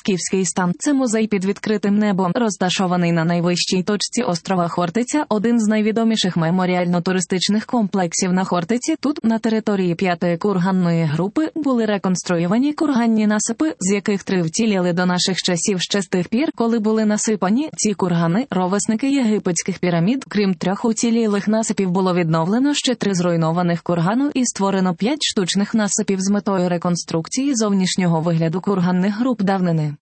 Скіфський стан – це музей під відкритим небом, розташований на найвищій точці острова Хортиця, один з найвідоміших меморіально-туристичних комплексів на Хортиці. Тут, на території 5-ї курганної групи, були реконструйовані курганні насипи, з яких 3 вціліли до наших часів ще з тих пір, коли були насипані. Ці кургани – ровесники єгипетських пірамід. Крім 3 уцілілих насипів, було відновлено ще 3 зруйнованих кургану і створено 5 штучних насипів з метою реконструкції зовнішнього вигляду курганних груп давнини.